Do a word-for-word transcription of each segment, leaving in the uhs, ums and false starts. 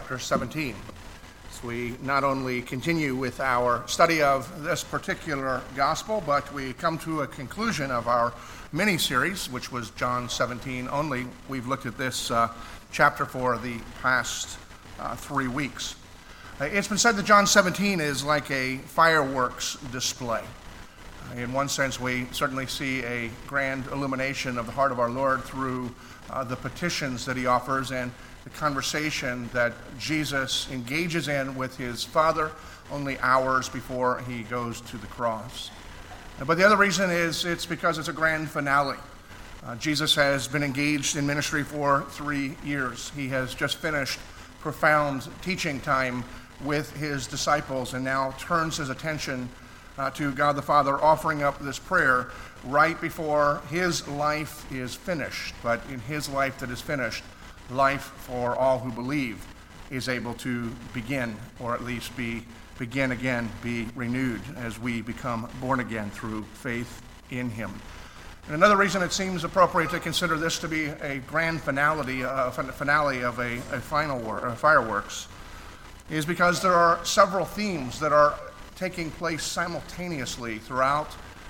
chapter seventeen. So we not only continue with our study of this particular gospel, but we come to a conclusion of our mini-series, which was John seventeen only. We've looked at this uh, chapter for the past uh, three weeks. Uh, it's been said that John seventeen is like a fireworks display. Uh, in one sense, we certainly see a grand illumination of the heart of our Lord through uh, the petitions that he offers and the conversation that Jesus engages in with his Father only hours before he goes to the cross. But the other reason is it's because it's a grand finale. Uh, Jesus has been engaged in ministry for three years. He has just finished profound teaching time with his disciples and now turns his attention uh, to God the Father, offering up this prayer right before his life is finished. But in his life that is finished, life for all who believe is able to begin, or at least be begin again, be renewed as we become born again through faith in him. And another reason it seems appropriate to consider this to be a grand finale, uh, finale of a, a final war, uh, fireworks, is because there are several themes that are taking place simultaneously throughout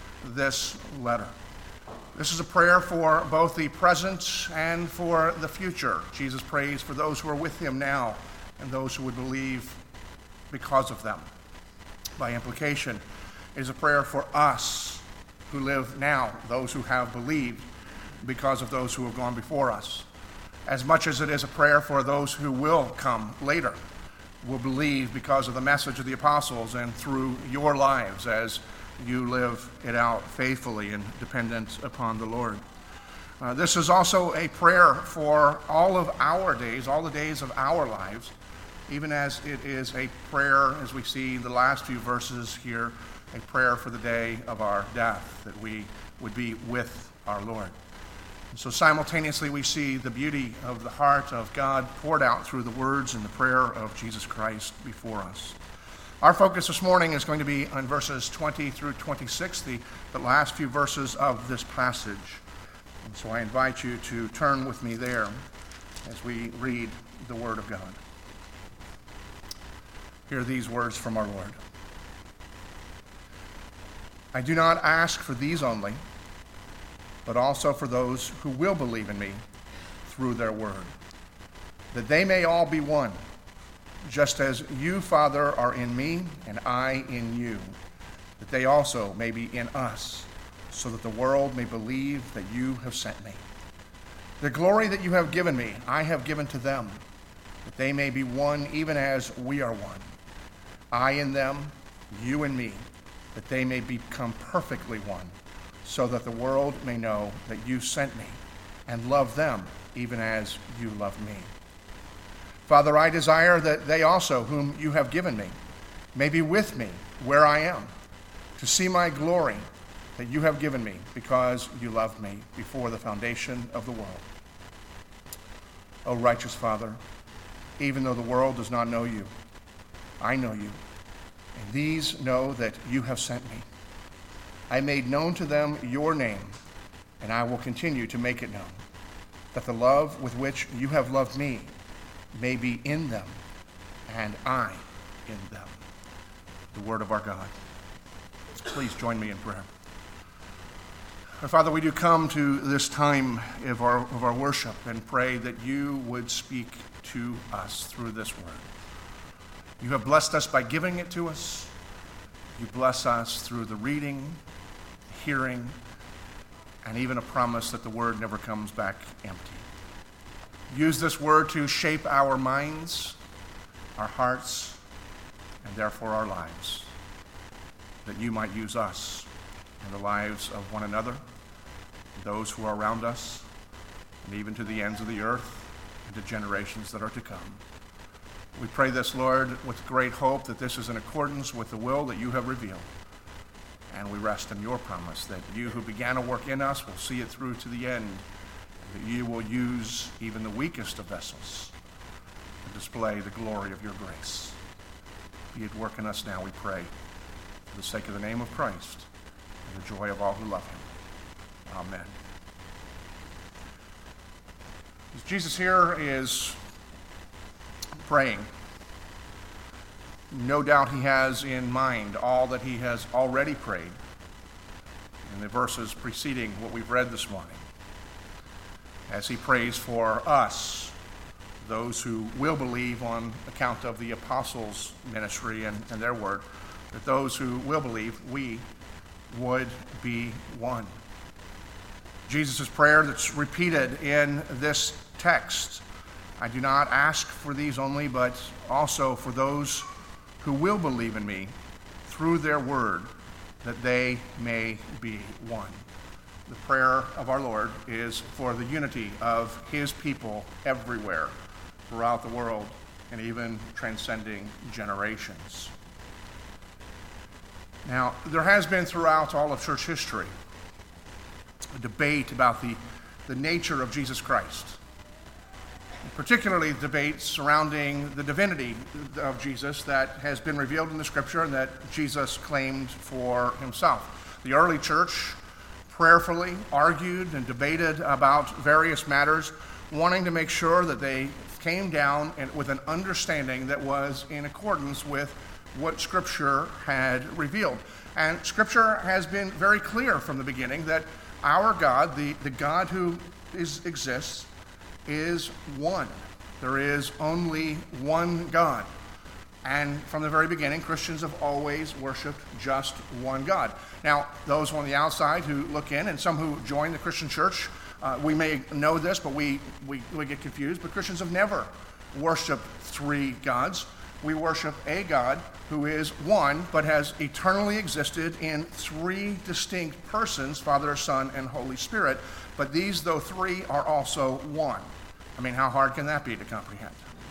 this letter. This is a prayer for both the present and for the future. Jesus prays for those who are with him now and those who would believe because of them. By implication, it is a prayer for us who live now, those who have believed because of those who have gone before us, as much as it is a prayer for those who will come later, will believe because of the message of the apostles and through your lives as you live it out faithfully and dependent upon the Lord. Uh, this is also a prayer for all of our days, all the days of our lives, even as it is a prayer, as we see the last few verses here, a prayer for the day of our death, that we would be with our Lord. And so simultaneously we see the beauty of the heart of God poured out through the words and the prayer of Jesus Christ before us. Our focus this morning is going to be on verses twenty through twenty-six, the, the last few verses of this passage. And so I invite you to turn with me there as we read the Word of God. Hear these words from our Lord. I do not ask for these only, but also for those who will believe in me through their word, that they may all be one, just as you, Father, are in me and I in you, that they also may be in us, so that the world may believe that you have sent me. The glory that you have given me, I have given to them, that they may be one even as we are one. I in them, you in me, that they may become perfectly one, so that the world may know that you sent me and love them even as you love me. Father, I desire that they also, whom you have given me, may be with me where I am, to see my glory that you have given me because you loved me before the foundation of the world. O righteous Father, even though the world does not know you, I know you, and these know that you have sent me. I made known to them your name, and I will continue to make it known, that the love with which you have loved me may be in them, and I in them. The word of our God. Please join me in prayer. Our Father, we do come to this time of our, of our worship and pray that you would speak to us through this word. You have blessed us by giving it to us. You bless us through the reading, hearing, and even a promise that the word never comes back empty. Use this word to shape our minds, our hearts, and therefore our lives, that you might use us in the lives of one another, those who are around us, and even to the ends of the earth and to generations that are to come. We pray this, Lord, with great hope that this is in accordance with the will that you have revealed. And we rest in your promise that you who began a work in us will see it through to the end, that you will use even the weakest of vessels to display the glory of your grace. Be at work in us now, we pray, for the sake of the name of Christ and the joy of all who love him. Amen. Jesus here is praying. No doubt he has in mind all that he has already prayed in the verses preceding what we've read this morning, as he prays for us, those who will believe on account of the apostles' ministry and, and their word, that those who will believe, we would be one. Jesus' prayer that's repeated in this text, I do not ask for these only, but also for those who will believe in me through their word, that they may be one. The prayer of our Lord is for the unity of his people everywhere throughout the world and even transcending generations. Now, there has been throughout all of church history a debate about the, the nature of Jesus Christ, particularly the debate surrounding the divinity of Jesus that has been revealed in the Scripture and that Jesus claimed for himself. The early church prayerfully argued and debated about various matters, wanting to make sure that they came down and with an understanding that was in accordance with what Scripture had revealed. And Scripture has been very clear from the beginning that our God, the, the God who is, exists, is one. There is only one God. And from the very beginning, Christians have always worshiped just one God. Now, those on the outside who look in, and some who join the Christian church, uh, we may know this, but we, we, we get confused. But Christians have never worshiped three gods. We worship a God who is one, but has eternally existed in three distinct persons, Father, Son, and Holy Spirit. But these, though three, are also one. I mean, how hard can that be to comprehend?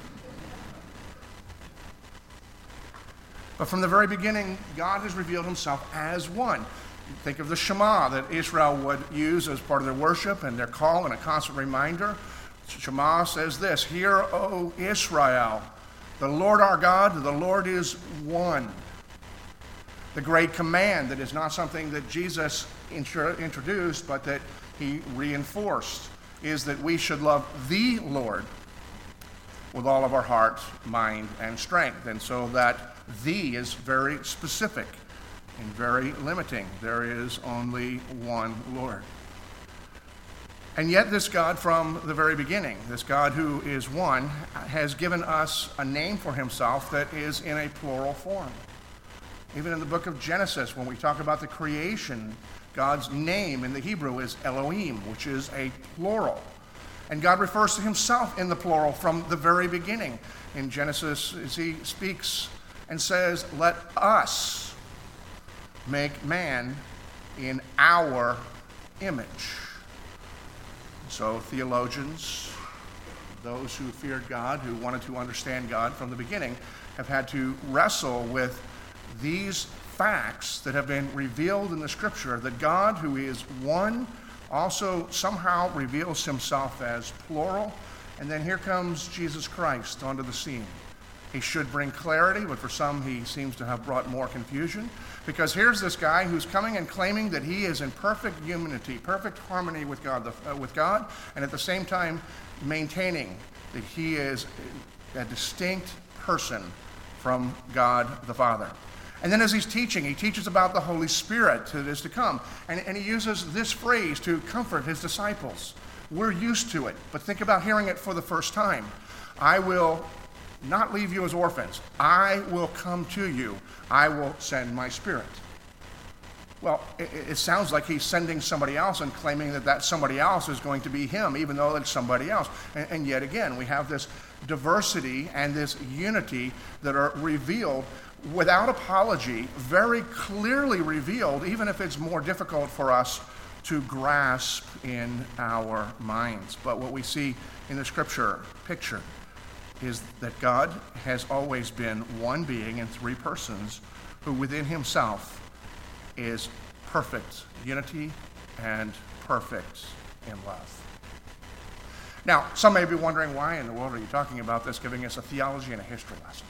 But from the very beginning, God has revealed himself as one. Think of the Shema that Israel would use as part of their worship and their call and a constant reminder. Shema says this, "Hear, O Israel, the Lord our God, the Lord is one." The great command that is not something that Jesus intro- introduced, but that he reinforced, is that we should love the Lord with all of our heart, mind, and strength. And so that "the" is very specific and very limiting. There is only one Lord. And yet this God from the very beginning, this God who is one, has given us a name for himself that is in a plural form. Even in the book of Genesis, when we talk about the creation, God's name in the Hebrew is Elohim, which is a plural. And God refers to himself in the plural from the very beginning. In Genesis, as he speaks and says, "Let us make man in our image." So theologians, those who feared God, who wanted to understand God from the beginning, have had to wrestle with these facts that have been revealed in the Scripture, that God, who is one, also somehow reveals himself as plural. And then here comes Jesus Christ onto the scene. He should bring clarity, but for some he seems to have brought more confusion. Because here's this guy who's coming and claiming that he is in perfect unity, perfect harmony with God, uh, with God, and at the same time maintaining that he is a distinct person from God the Father. And then as he's teaching, he teaches about the Holy Spirit that is to come. And, and he uses this phrase to comfort his disciples. We're used to it, but think about hearing it for the first time. "I will not leave you as orphans. I will come to you. I will send my Spirit." Well, it, it sounds like he's sending somebody else and claiming that that somebody else is going to be him, even though it's somebody else. And, and yet again, we have this diversity and this unity that are revealed without apology, very clearly revealed, even if it's more difficult for us to grasp in our minds. But what we see in the Scripture picture is that God has always been one being in three persons who within himself is perfect unity and perfect in love. Now, some may be wondering, why in the world are you talking about this, giving us a theology and a history lesson?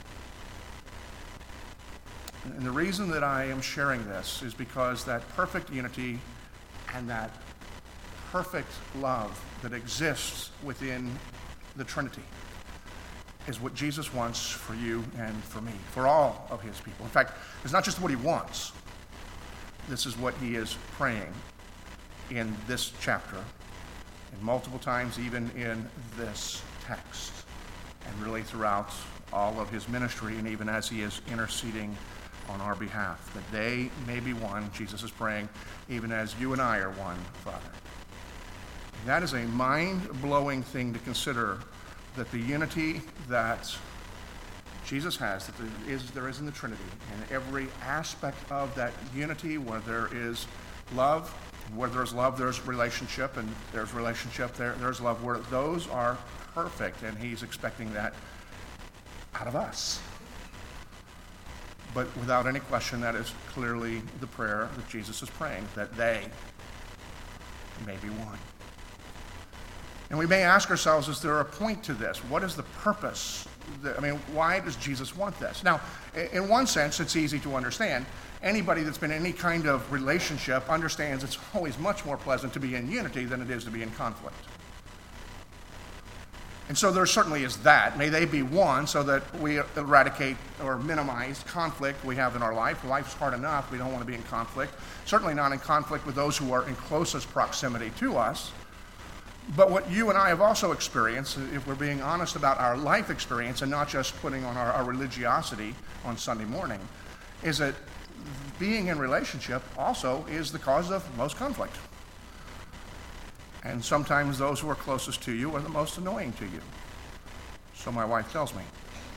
And the reason that I am sharing this is because that perfect unity and that perfect love that exists within the Trinity is what Jesus wants for you and for me, for all of his people. In fact, it's not just what he wants. This is what he is praying in this chapter, and multiple times even in this text, and really throughout all of his ministry, and even as he is interceding on our behalf, that they may be one. Jesus is praying, even as you and I are one, Father. And that is a mind-blowing thing to consider, that the unity that Jesus has, that there is, there is in the Trinity, and every aspect of that unity, where there is love, where there's love, there's relationship, and there's relationship, there, there's love, where those are perfect, and he's expecting that out of us. But without any question, that is clearly the prayer that Jesus is praying, that they may be one. And we may ask ourselves, is there a point to this? What is the purpose? I mean, why does Jesus want this? Now, in one sense, it's easy to understand. Anybody that's been in any kind of relationship understands it's always much more pleasant to be in unity than it is to be in conflict. And so there certainly is that. May they be one so that we eradicate or minimize conflict we have in our life. Life's hard enough. We don't want to be in conflict. Certainly not in conflict with those who are in closest proximity to us. But what you and I have also experienced, if we're being honest about our life experience and not just putting on our, our religiosity on Sunday morning, is that being in relationship also is the cause of most conflict. And sometimes those who are closest to you are the most annoying to you. So my wife tells me.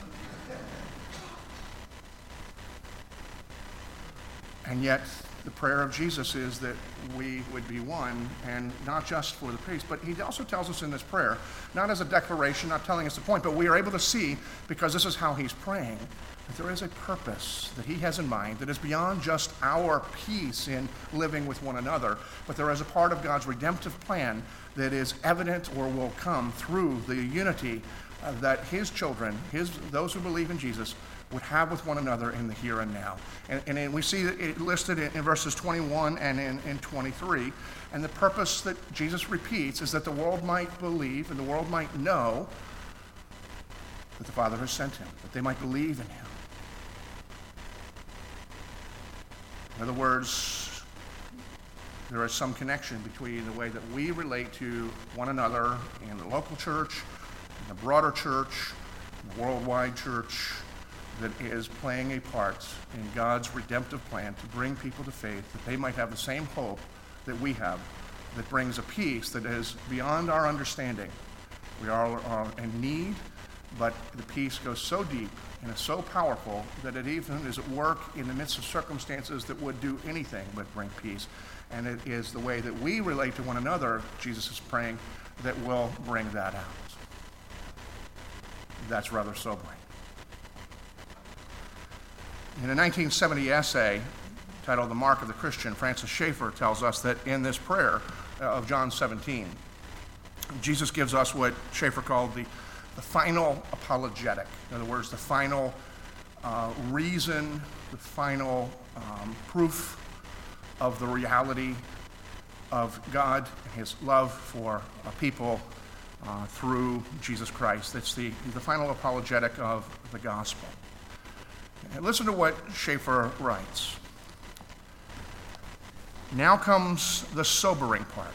And yet, the prayer of Jesus is that we would be one, and not just for the peace, but he also tells us in this prayer, not as a declaration, not telling us the point, but we are able to see, because this is how he's praying, that there is a purpose that he has in mind that is beyond just our peace in living with one another, but there is a part of God's redemptive plan that is evident or will come through the unity uh, that his children, his those who believe in Jesus, would have with one another in the here and now. And, and, and we see it listed in, in verses twenty-one and in, in twenty-three. And the purpose that Jesus repeats is that the world might believe and the world might know that the Father has sent him, that they might believe in him. In other words, there is some connection between the way that we relate to one another in the local church, in the broader church, in the worldwide church, that is playing a part in God's redemptive plan to bring people to faith, that they might have the same hope that we have, that brings a peace that is beyond our understanding. We are, are in need, but the peace goes so deep and is so powerful that it even is at work in the midst of circumstances that would do anything but bring peace. And it is the way that we relate to one another, Jesus is praying, that will bring that out. That's rather sobering. In a nineteen seventy essay titled The Mark of the Christian, Francis Schaeffer tells us that in this prayer of John seventeen, Jesus gives us what Schaeffer called the, the final apologetic. In other words, the final uh, reason, the final um, proof of the reality of God and his love for a people uh, through Jesus Christ. That's the, the final apologetic of the gospel. And listen to what Schaeffer writes. Now comes the sobering part.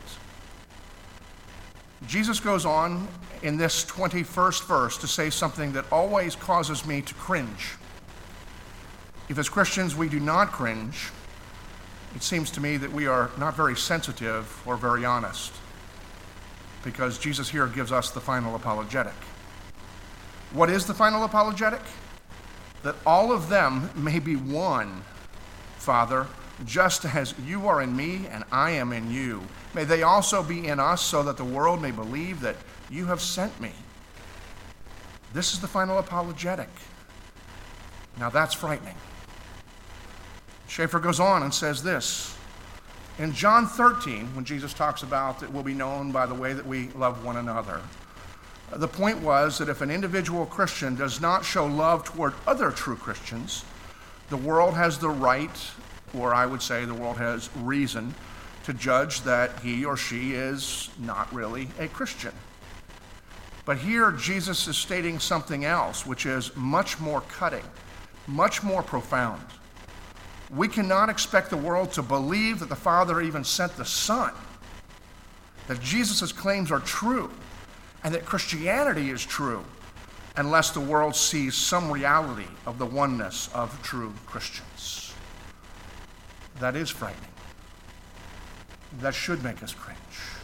Jesus goes on in this twenty-first verse to say something that always causes me to cringe. If as Christians we do not cringe, it seems to me that we are not very sensitive or very honest, because Jesus here gives us the final apologetic. What is the final apologetic? That all of them may be one, Father, just as you are in me and I am in you. May they also be in us, so that the world may believe that you have sent me. This is the final apologetic. Now that's frightening. Schaeffer goes on and says this. In John thirteen, when Jesus talks about that we'll be known by the way that we love one another, the point was that if an individual Christian does not show love toward other true Christians, the world has the right, or I would say the world has reason, to judge that he or she is not really a Christian. But here Jesus is stating something else, which is much more cutting, much more profound. We cannot expect the world to believe that the Father even sent the Son, that Jesus' claims are true, and that Christianity is true, unless the world sees some reality of the oneness of true Christians. That is frightening. That should make us cringe.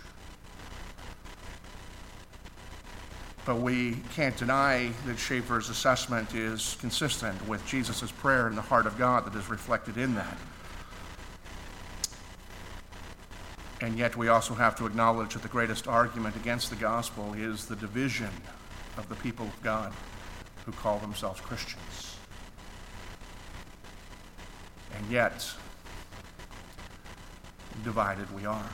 But we can't deny that Schaeffer's assessment is consistent with Jesus' prayer in the heart of God that is reflected in that. And yet we also have to acknowledge that the greatest argument against the gospel is the division of the people of God who call themselves Christians. And yet, divided we are.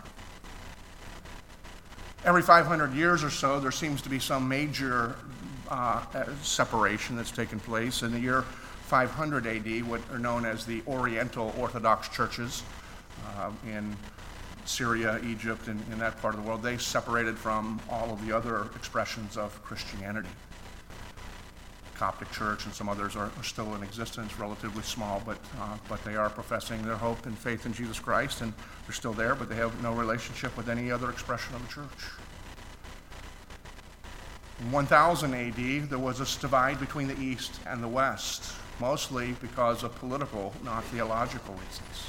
Every five hundred years or so, there seems to be some major uh, separation that's taken place. In the year five hundred A D, what are known as the Oriental Orthodox churches uh, in Syria, Egypt, and in that part of the world, they separated from all of the other expressions of Christianity. Coptic Church and some others are, are still in existence, relatively small, but uh, but they are professing their hope and faith in Jesus Christ, and they're still there, but they have no relationship with any other expression of the church. In one thousand A D, there was this divide between the East and the West, mostly because of political, not theological reasons.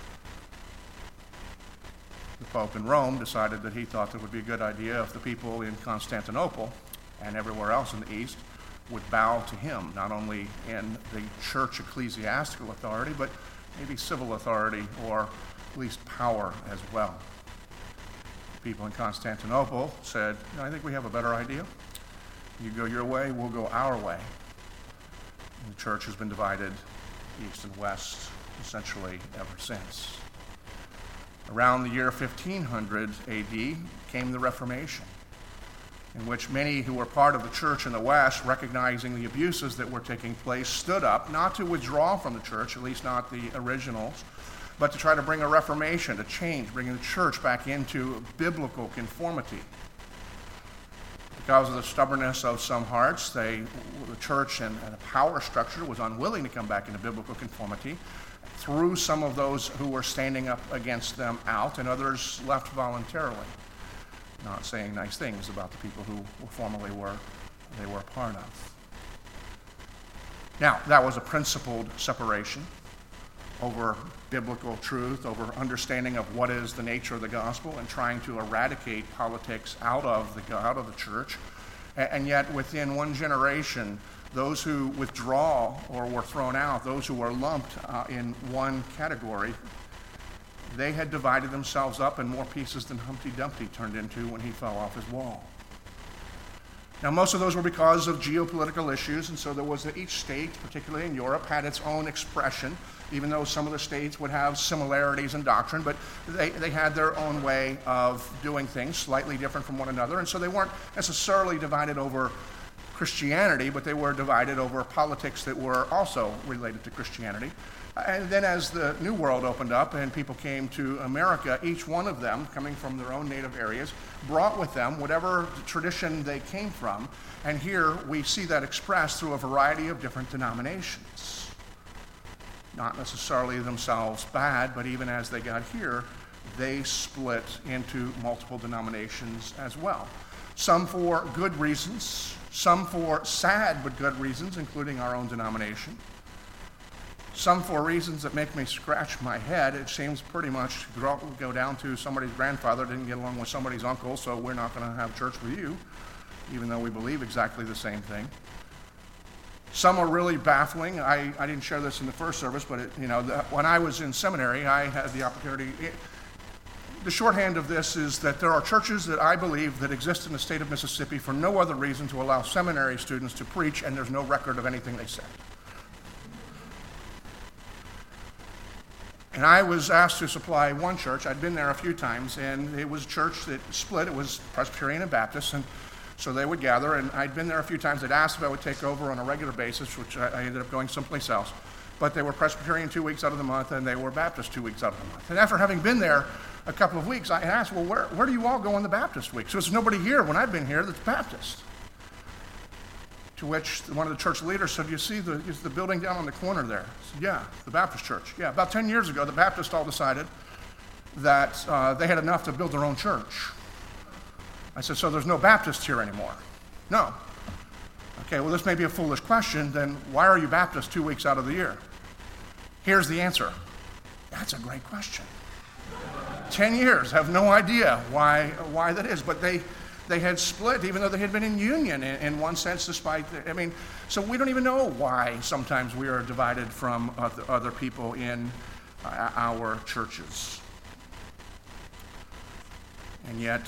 The Pope in Rome decided that he thought it would be a good idea if the people in Constantinople and everywhere else in the East would bow to him, not only in the church ecclesiastical authority, but maybe civil authority or at least power as well. People in Constantinople said, I think we have a better idea. You go your way, we'll go our way. And the church has been divided east and west essentially ever since. Around the year fifteen hundred A D came the Reformation, in which many who were part of the church in the West, recognizing the abuses that were taking place, stood up, not to withdraw from the church, at least not the originals, but to try to bring a reformation, a change, bringing the church back into biblical conformity. Because of the stubbornness of some hearts, they, the church and, and the power structure was unwilling to come back into biblical conformity, threw some of those who were standing up against them out, and others left voluntarily, not saying nice things about the people who formerly were they were a part of. Now, that was a principled separation over biblical truth, over understanding of what is the nature of the gospel, and trying to eradicate politics out of the out of the church. And yet, within one generation, those who withdraw or were thrown out, those who were lumped uh, in one category, they had divided themselves up in more pieces than Humpty Dumpty turned into when he fell off his wall. Now, most of those were because of geopolitical issues, and so there was that each state, particularly in Europe, had its own expression, even though some of the states would have similarities in doctrine, but they, they had their own way of doing things, slightly different from one another, and so they weren't necessarily divided over Christianity, but they were divided over politics that were also related to Christianity. And then as the New World opened up and people came to America, each one of them, coming from their own native areas, brought with them whatever tradition they came from. And here we see that expressed through a variety of different denominations. Not necessarily themselves bad, but even as they got here, they split into multiple denominations as well. Some for good reasons, some for sad but good reasons, including our own denomination. Some for reasons that make me scratch my head. It seems pretty much go down to somebody's grandfather didn't get along with somebody's uncle, so we're not going to have church with you, even though we believe exactly the same thing. Some are really baffling. I, I didn't share this in the first service, but it, you know, the, when I was in seminary, I had the opportunity. It, the shorthand of this is that there are churches that I believe that exist in the state of Mississippi for no other reason to allow seminary students to preach, and there's no record of anything they said. And I was asked to supply one church. I'd been there a few times, and it was a church that split. It was Presbyterian and Baptist, and so they would gather, and I'd been there a few times. They'd asked if I would take over on a regular basis, which I, I ended up going someplace else. But they were Presbyterian two weeks out of the month, and they were Baptist two weeks out of the month. And after having been there a couple of weeks, I asked, well, where, where do you all go on the Baptist week? So there's nobody here when I've been here that's Baptist. To which one of the church leaders said, you see the, is the building down on the corner there? I said, yeah, the Baptist church. Yeah, about ten years ago, the Baptists all decided that uh, they had enough to build their own church. I said, so there's no Baptists here anymore? No. Okay, well, this may be a foolish question. Then why are you Baptist two weeks out of the year? Here's the answer. That's a great question. Ten years, have no idea why why that is, but they they had split, even though they had been in union in, in one sense, despite, the, I mean, so we don't even know why sometimes we are divided from other, other people in uh, our churches. And yet,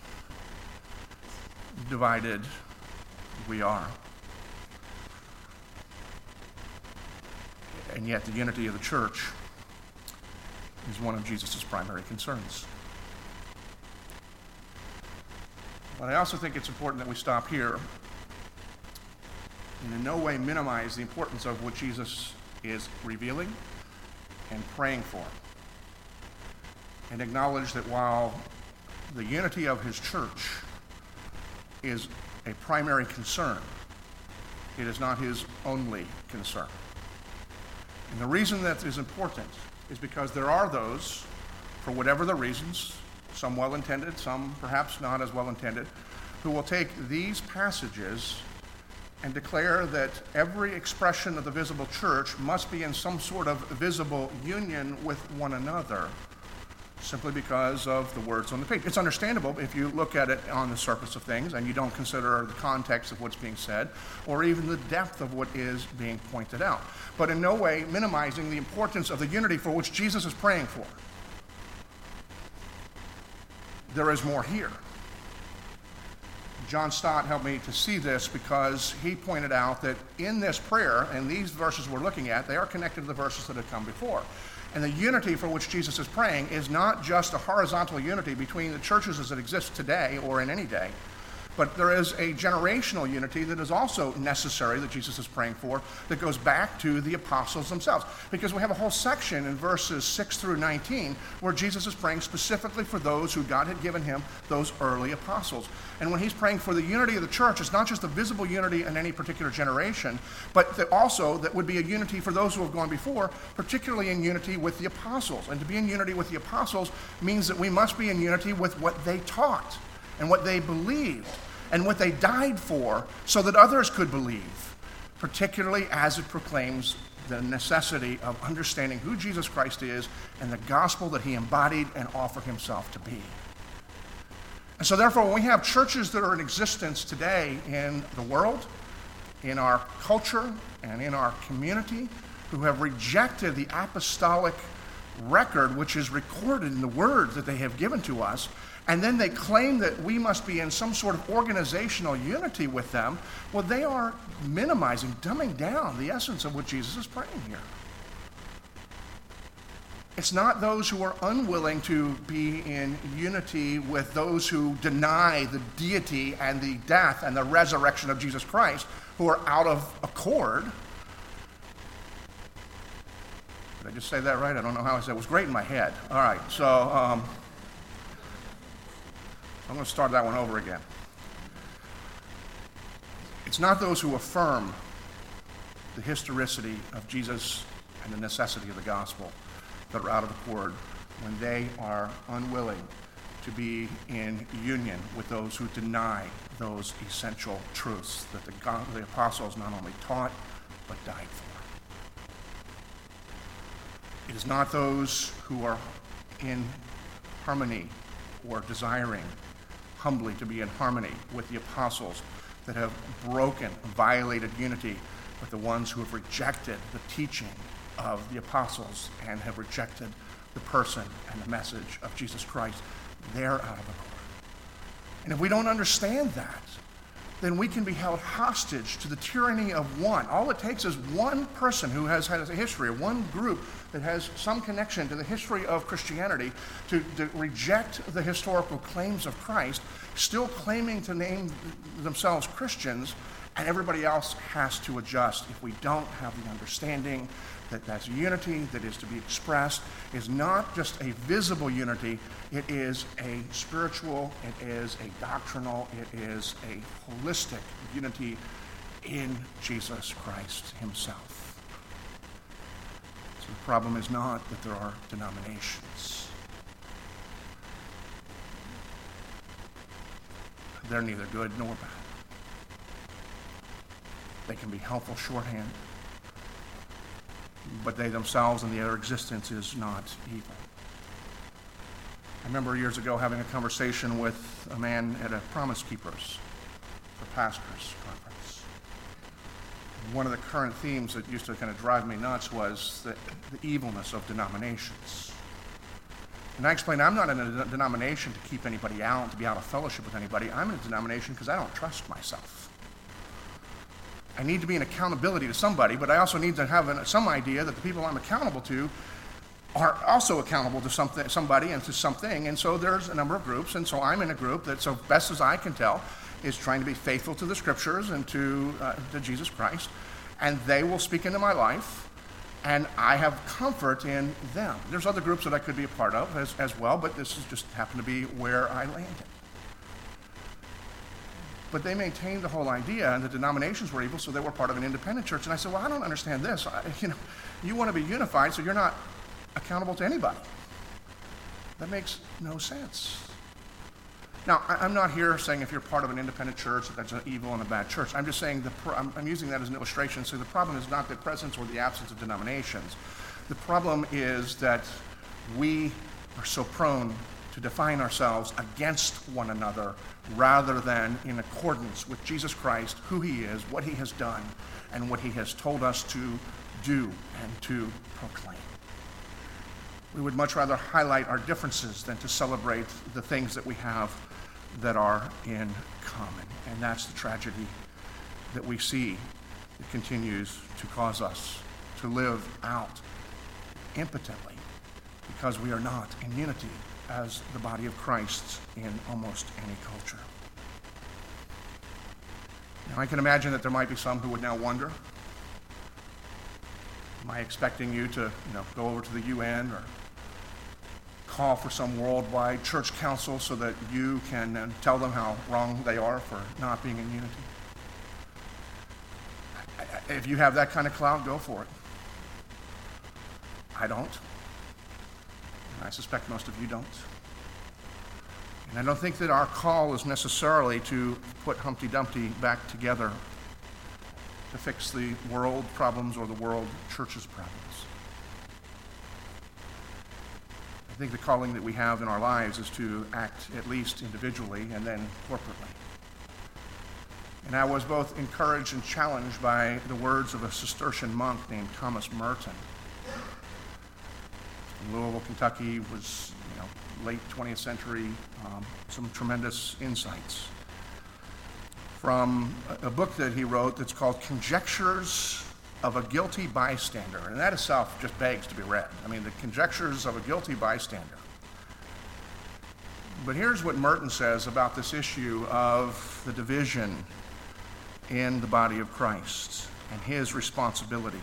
divided we are. And yet the unity of the church is one of Jesus' primary concerns. But I also think it's important that we stop here and in no way minimize the importance of what Jesus is revealing and praying for. And acknowledge that while the unity of his church is a primary concern, it is not his only concern. And the reason that is important is because there are those, for whatever the reasons, some well-intended, some perhaps not as well-intended, who will take these passages and declare that every expression of the visible church must be in some sort of visible union with one another, simply because of the words on the page. It's understandable if you look at it on the surface of things and you don't consider the context of what's being said or even the depth of what is being pointed out, but in no way minimizing the importance of the unity for which Jesus is praying for. There is more here. John Stott helped me to see this because he pointed out that in this prayer, and these verses we're looking at, they are connected to the verses that have come before. And the unity for which Jesus is praying is not just a horizontal unity between the churches as it exists today or in any day, but there is a generational unity that is also necessary that Jesus is praying for that goes back to the apostles themselves. Because we have a whole section in verses six through nineteen where Jesus is praying specifically for those who God had given him, those early apostles. And when he's praying for the unity of the church, it's not just a visible unity in any particular generation, but that also that would be a unity for those who have gone before, particularly in unity with the apostles. And to be in unity with the apostles means that we must be in unity with what they taught and what they believed and what they died for so that others could believe, particularly as it proclaims the necessity of understanding who Jesus Christ is and the gospel that he embodied and offered himself to be. And so therefore, when we have churches that are in existence today in the world, in our culture, and in our community, who have rejected the apostolic record which is recorded in the word that they have given to us, and then they claim that we must be in some sort of organizational unity with them, well, they are minimizing, dumbing down the essence of what Jesus is praying here. It's not those who are unwilling to be in unity with those who deny the deity and the death and the resurrection of Jesus Christ who are out of accord. Did I just say that right? I don't know how I said it. It was great in my head. All right, so um, I'm going to start that one over again. It's not those who affirm the historicity of Jesus and the necessity of the gospel that are out of accord when they are unwilling to be in union with those who deny those essential truths that the, God, the apostles not only taught but died for. It is not those who are in harmony or desiring humbly to be in harmony with the apostles that have broken, violated unity with the ones who have rejected the teaching of the apostles and have rejected the person and the message of Jesus Christ. They're out of accord. And if we don't understand that, then we can be held hostage to the tyranny of one. All it takes is one person who has had a history, one group that has some connection to the history of Christianity to, to reject the historical claims of Christ, still claiming to name themselves Christians, and everybody else has to adjust if we don't have the understanding that that's unity that is to be expressed is not just a visible unity, it is a spiritual, it is a doctrinal, it is a holistic unity in Jesus Christ himself. So the problem is not that there are denominations. They're neither good nor bad. They can be helpful shorthand, but they themselves and their existence is not evil. I remember years ago having a conversation with a man at a Promise Keepers for Pastors conference. One of the current themes that used to kind of drive me nuts was the, the evilness of denominations. And I explained, I'm not in a denomination to keep anybody out, to be out of fellowship with anybody. I'm in a denomination because I don't trust myself. I need to be an accountability to somebody, but I also need to have an, some idea that the people I'm accountable to are also accountable to something, somebody and to something. And so there's a number of groups, and so I'm in a group that, so best as I can tell, is trying to be faithful to the Scriptures and to, uh, to Jesus Christ. And they will speak into my life, and I have comfort in them. There's other groups that I could be a part of as, as well, but this has just happened to be where I landed. But they maintained the whole idea, and the denominations were evil, so they were part of an independent church. And I said, well, I don't understand this. I, you know, you want to be unified, so you're not accountable to anybody. That makes no sense. Now, I, I'm not here saying if you're part of an independent church that that's an evil and a bad church. I'm just saying, the pro- I'm, I'm using that as an illustration. So the problem is not the presence or the absence of denominations. The problem is that we are so prone to define ourselves against one another rather than in accordance with Jesus Christ, who he is, what he has done, and what he has told us to do and to proclaim. We would much rather highlight our differences than to celebrate the things that we have that are in common. And that's the tragedy that we see that continues to cause us to live out impotently because we are not in unity as the body of Christ in almost any culture. Now, I can imagine that there might be some who would now wonder, am I expecting you to, you know, go over to the U N or call for some worldwide church council so that you can uh, tell them how wrong they are for not being in unity? If you have that kind of clout, go for it. I don't. And I suspect most of you don't. And I don't think that our call is necessarily to put Humpty Dumpty back together to fix the world problems or the world church's problems. I think the calling that we have in our lives is to act at least individually and then corporately. And I was both encouraged and challenged by the words of a Cistercian monk named Thomas Merton. In Louisville, Kentucky, was, you know, late twentieth century, um, some tremendous insights from a, a book that he wrote that's called Conjectures of a Guilty Bystander. And that itself just begs to be read. I mean, the Conjectures of a Guilty Bystander. But here's what Merton says about this issue of the division in the body of Christ and his responsibility.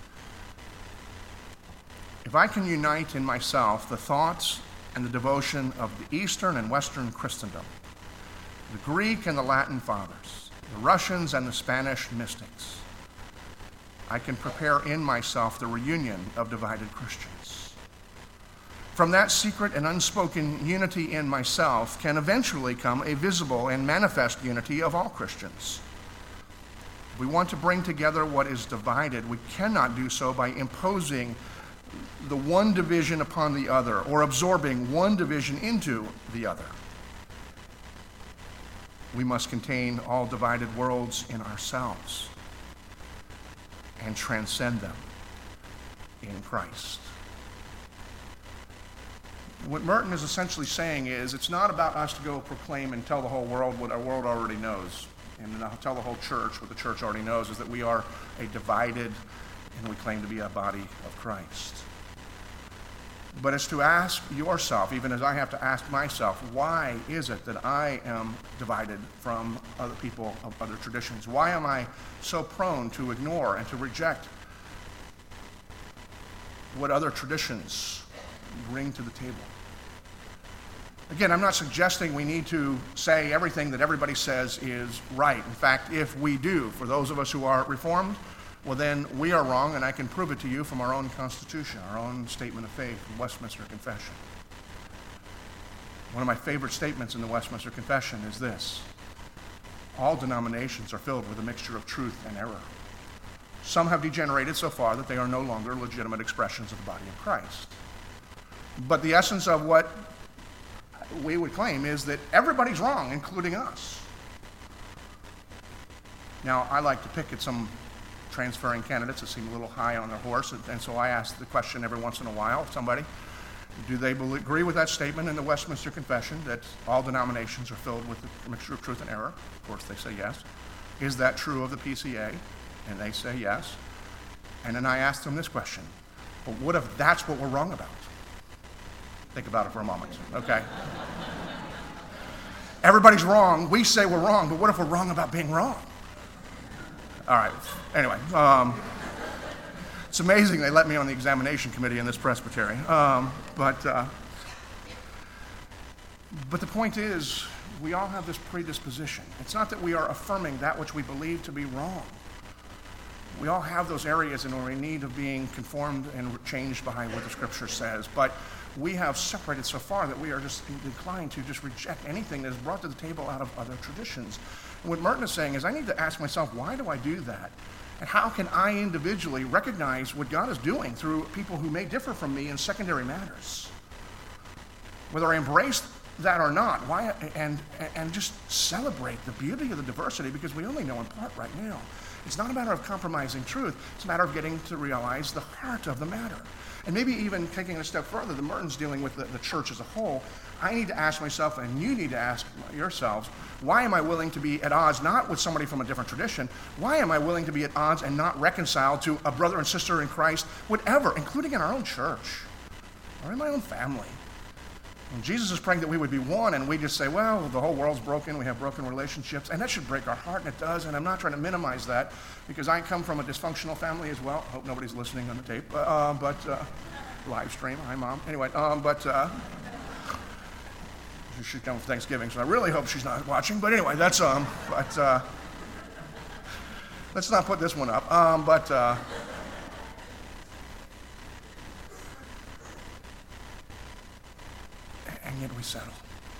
If I can unite in myself the thoughts and the devotion of the Eastern and Western Christendom, the Greek and the Latin fathers, the Russians and the Spanish mystics, I can prepare in myself the reunion of divided Christians. From that secret and unspoken unity in myself can eventually come a visible and manifest unity of all Christians. If we want to bring together what is divided, we cannot do so by imposing the one division upon the other or absorbing one division into the other. We must contain all divided worlds in ourselves and transcend them in Christ. What Merton is essentially saying is it's not about us to go proclaim and tell the whole world what our world already knows, and tell the whole church what the church already knows, is that we are a divided, and we claim to be a body of Christ. But it's to ask yourself, even as I have to ask myself, why is it that I am divided from other people of other traditions? Why am I so prone to ignore and to reject what other traditions bring to the table? Again, I'm not suggesting we need to say everything that everybody says is right. In fact, if we do, for those of us who are Reformed, well then we are wrong, and I can prove it to you from our own Constitution, our own statement of faith, the Westminster Confession. One of my favorite statements in the Westminster Confession is this: all denominations are filled with a mixture of truth and error. Some have degenerated so far that they are no longer legitimate expressions of the body of Christ. But the essence of what we would claim is that everybody's wrong, including us. Now, I like to pick at some transferring candidates that seem a little high on their horse, and, and so I ask the question every once in a while, somebody, do they believe, agree with that statement in the Westminster Confession that all denominations are filled with a mixture of truth and error? Of course, they say yes. Is that true of the P C A? And they say yes. And then I ask them this question: but what if that's what we're wrong about? Think about it for a moment, okay? Everybody's wrong. We say we're wrong, but what if we're wrong about being wrong? All right, anyway. Um, it's amazing they let me on the examination committee in this presbytery. Um, but, uh, but the point is, we all have this predisposition. It's not that we are affirming that which we believe to be wrong. We all have those areas in where we need of being conformed and changed by what the Scripture says. But we have separated so far that we are just inclined to just reject anything that is brought to the table out of other traditions. And what Merton is saying is, I need to ask myself, why do I do that? And how can I individually recognize what God is doing through people who may differ from me in secondary matters? Whether I embrace that or not, why, and, and just celebrate the beauty of the diversity, because we only know in part right now. It's not a matter of compromising truth. It's a matter of getting to realize the heart of the matter. And maybe even taking it a step further, the Merton's dealing with the, the church as a whole. I need to ask myself, and you need to ask yourselves, why am I willing to be at odds not with somebody from a different tradition? Why am I willing to be at odds and not reconciled to a brother and sister in Christ, whatever, including in our own church or in my own family? When Jesus is praying that we would be one, and we just say, well, the whole world's broken, we have broken relationships, and that should break our heart, and it does, and I'm not trying to minimize that, because I come from a dysfunctional family as well. I hope nobody's listening on the tape, uh, but uh, live stream, hi Mom. Anyway, um, but uh, she's done for Thanksgiving, so I really hope she's not watching, but anyway, that's, um, but uh, let's not put this one up, um, but, uh, and yet we settle.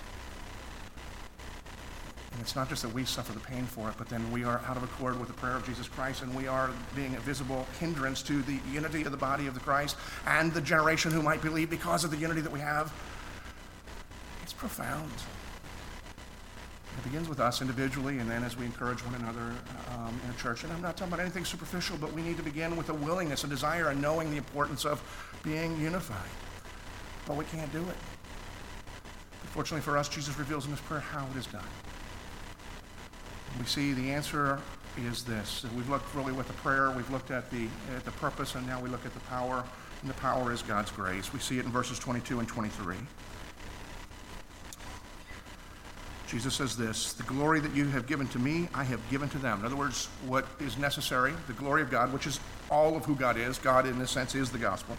And it's not just that we suffer the pain for it, but then we are out of accord with the prayer of Jesus Christ, and we are being a visible hindrance to the unity of the body of the Christ and the generation who might believe because of the unity that we have. It's profound. It begins with us individually, and then as we encourage one another um, in a church. And I'm not talking about anything superficial, but we need to begin with a willingness, a desire, and knowing the importance of being unified. But we can't do it. Fortunately for us, Jesus reveals in his prayer how it is done. We see the answer is this. We've looked really with the prayer, we've looked at the, at the purpose, and now we look at the power, and the power is God's grace. We see it in verses twenty-two and twenty-three. Jesus says this: the glory that you have given to me, I have given to them. In other words, what is necessary, the glory of God, which is all of who God is. God, in this sense, is the gospel.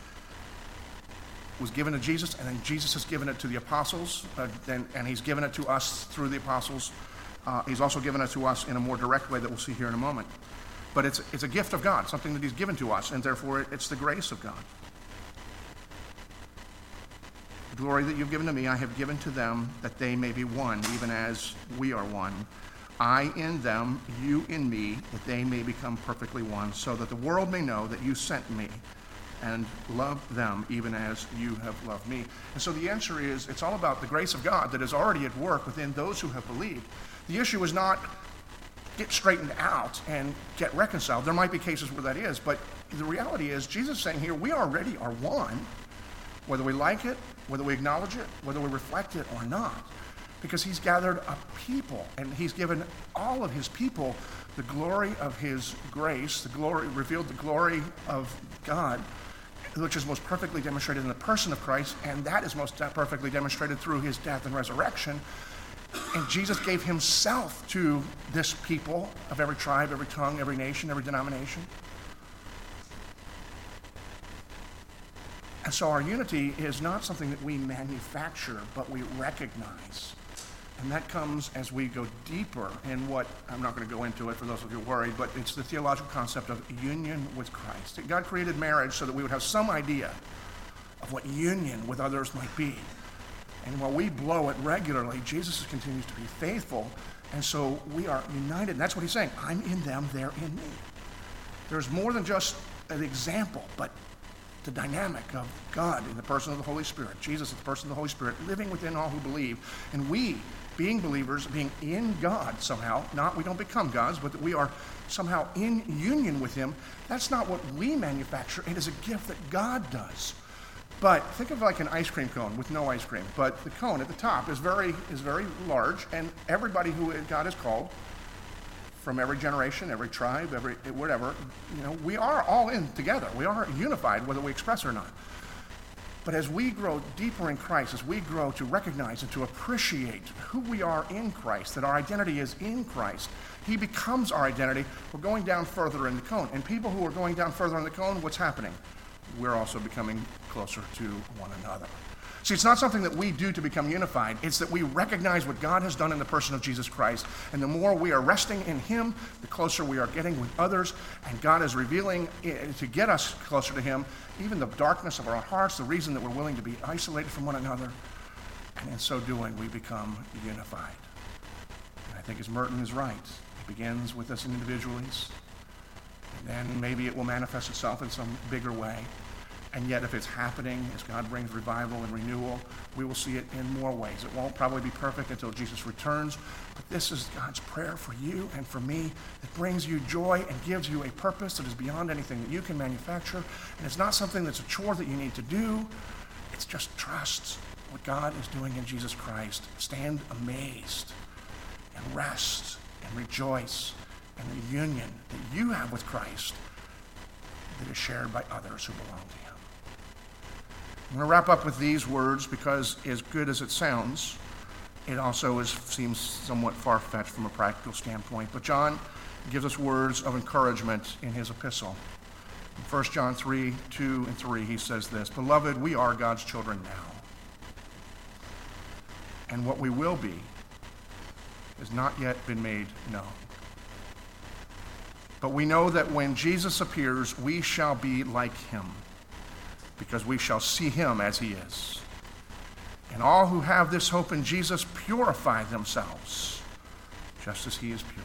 Was given to Jesus, and then Jesus has given it to the apostles, uh, and, and he's given it to us through the apostles. Uh, he's also given it to us in a more direct way that we'll see here in a moment. But it's, it's a gift of God, something that he's given to us, and therefore it's the grace of God. The glory that you've given to me, I have given to them, that they may be one, even as we are one. I in them, you in me, that they may become perfectly one, so that the world may know that you sent me and love them even as you have loved me. And so the answer is, it's all about the grace of God that is already at work within those who have believed. The issue is not get straightened out and get reconciled. There might be cases where that is, but the reality is, Jesus is saying here, we already are one, whether we like it, whether we acknowledge it, whether we reflect it or not, because he's gathered a people, and he's given all of his people the glory of his grace, the glory, revealed the glory of God, which is most perfectly demonstrated in the person of Christ, and that is most perfectly demonstrated through his death and resurrection. And Jesus gave himself to this people of every tribe, every tongue, every nation, every denomination. And so our unity is not something that we manufacture, but we recognize. And that comes as we go deeper in what, I'm not going to go into it for those of you worried, but it's the theological concept of union with Christ. God created marriage so that we would have some idea of what union with others might be. And while we blow it regularly, Jesus continues to be faithful. And so we are united. And that's what he's saying. I'm in them, they're in me. There's more than just an example, but the dynamic of God in the person of the Holy Spirit, Jesus is the person of the Holy Spirit, living within all who believe, and we, being believers, being in God somehow, not we don't become gods, but that we are somehow in union with him. That's not what we manufacture. It is a gift that God does. But think of like an ice cream cone with no ice cream, but the cone at the top is very is very large, and everybody who God has called, from every generation, every tribe, every whatever, you know, we are all in together. We are unified, whether we express it or not. But as we grow deeper in Christ, as we grow to recognize and to appreciate who we are in Christ, that our identity is in Christ, he becomes our identity. We're going down further in the cone. And people who are going down further in the cone, what's happening? We're also becoming closer to one another. See, it's not something that we do to become unified. It's that we recognize what God has done in the person of Jesus Christ. And the more we are resting in him, the closer we are getting with others. And God is revealing to get us closer to him, even the darkness of our hearts, the reason that we're willing to be isolated from one another. And in so doing, we become unified. And I think as Merton is right, it begins with us individually. And then maybe it will manifest itself in some bigger way. And yet if it's happening, as God brings revival and renewal, we will see it in more ways. It won't probably be perfect until Jesus returns, but this is God's prayer for you and for me that brings you joy and gives you a purpose that is beyond anything that you can manufacture. And it's not something that's a chore that you need to do. It's just trust what God is doing in Jesus Christ. Stand amazed and rest and rejoice in the union that you have with Christ that is shared by others who belong to him. I'm going to wrap up with these words because as good as it sounds, it also is, seems somewhat far-fetched from a practical standpoint. But John gives us words of encouragement in his epistle. In First John three, two and three, he says this, "Beloved, we are God's children now. And what we will be has not yet been made known. But we know that when Jesus appears, we shall be like him, because we shall see him as he is. And all who have this hope in Jesus purify themselves, just as he is pure."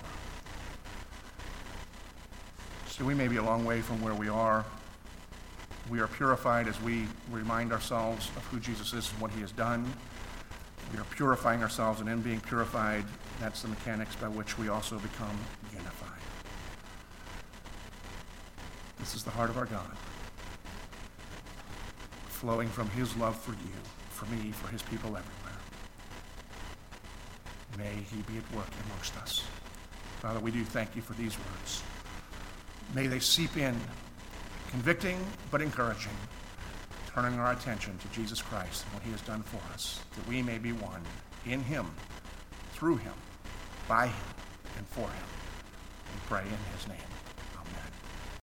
So we may be a long way from where we are. We are purified as we remind ourselves of who Jesus is and what he has done. We are purifying ourselves, and in being purified, that's the mechanics by which we also become unified. This is the heart of our God, flowing from his love for you, for me, for his people everywhere. May he be at work amongst us. Father, we do thank you for these words. May they seep in, convicting but encouraging, turning our attention to Jesus Christ and what he has done for us, that we may be one in him, through him, by him, and for him. We pray in his name.